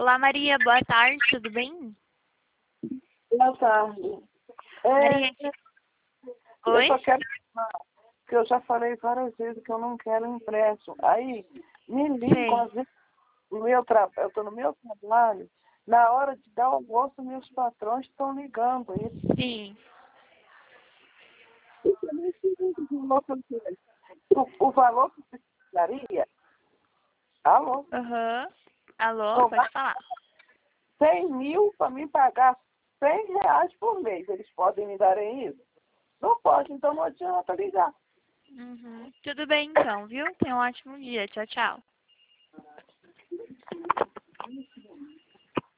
Olá, Maria. Boa tarde. Tudo bem? Boa tarde. Maria. Oi? Eu só quero falar, que eu já falei várias vezes que eu não quero impresso. Aí, me ligam, às vezes, eu estou no meu trabalho, na hora de dar o almoço, meus patrões estão ligando. Sim. O valor que você precisaria, alô, Aham. Alô, pode falar. 100 mil para me pagar R$ 100 por mês. Eles podem me darem isso? Não pode, então não adianta ligar. Tudo bem, então, viu? Tenha um ótimo dia. Tchau, tchau.